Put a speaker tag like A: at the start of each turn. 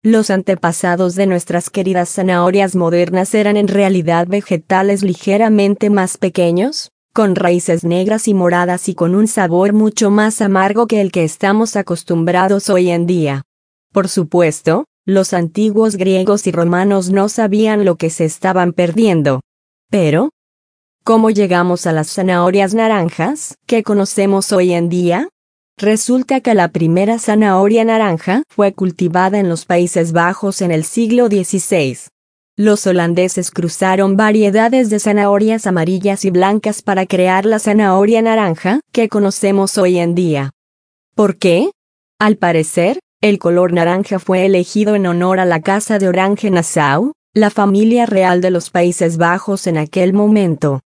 A: Los antepasados de nuestras queridas zanahorias modernas eran en realidad vegetales ligeramente más pequeños, con raíces negras y moradas y con un sabor mucho más amargo que el que estamos acostumbrados hoy en día. Por supuesto, los antiguos griegos y romanos no sabían lo que se estaban perdiendo. Pero, ¿cómo llegamos a las zanahorias naranjas que conocemos hoy en día? Resulta que la primera zanahoria naranja fue cultivada en los Países Bajos en el siglo XVI. Los holandeses cruzaron variedades de zanahorias amarillas y blancas para crear la zanahoria naranja que conocemos hoy en día. ¿Por qué? Al parecer, el color naranja fue elegido en honor a la Casa de Orange-Nassau, la familia real de los Países Bajos en aquel momento.